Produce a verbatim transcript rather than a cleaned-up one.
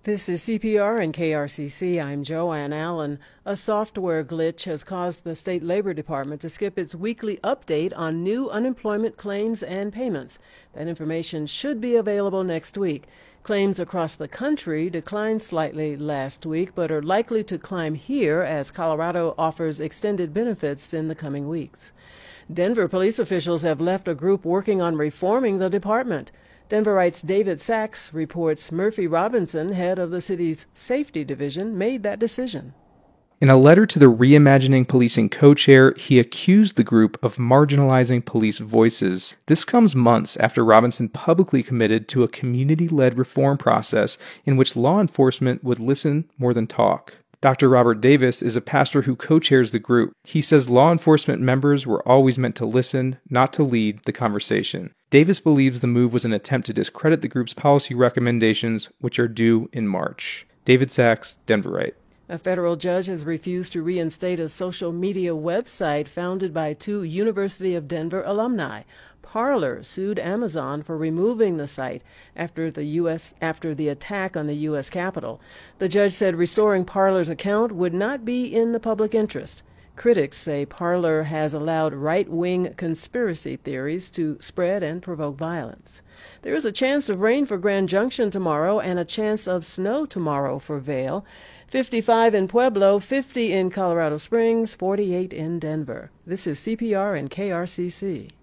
This is C P R and K R C C. I'm Joanne Allen. A software glitch has caused the State Labor Department to skip its weekly update on new unemployment claims and payments. That information should be available next week. Claims across the country declined slightly last week, but are likely to climb here as Colorado offers extended benefits in the coming weeks. Denver police officials have left a group working on reforming the department. Denverite's David Sachs reports Murphy Robinson, head of the city's safety division, made that decision. In a letter to the Reimagining Policing co-chair, he accused the group of marginalizing police voices. This comes months after Robinson publicly committed to a community-led reform process in which law enforcement would listen more than talk. Doctor Robert Davis is a pastor who co-chairs the group. He says law enforcement members were always meant to listen, not to lead the conversation. Davis believes the move was an attempt to discredit the group's policy recommendations, which are due in March. David Sachs, Denverite. A federal judge has refused to reinstate a social media website founded by two University of Denver alumni. Parler sued Amazon for removing the site after the U S after the attack on the U S Capitol. The judge said restoring Parler's account would not be in the public interest. Critics say Parler has allowed right-wing conspiracy theories to spread and provoke violence. There is a chance of rain for Grand Junction tomorrow and a chance of snow tomorrow for Vail. fifty-five in Pueblo, fifty in Colorado Springs, forty-eight in Denver. This is C P R and K R C C.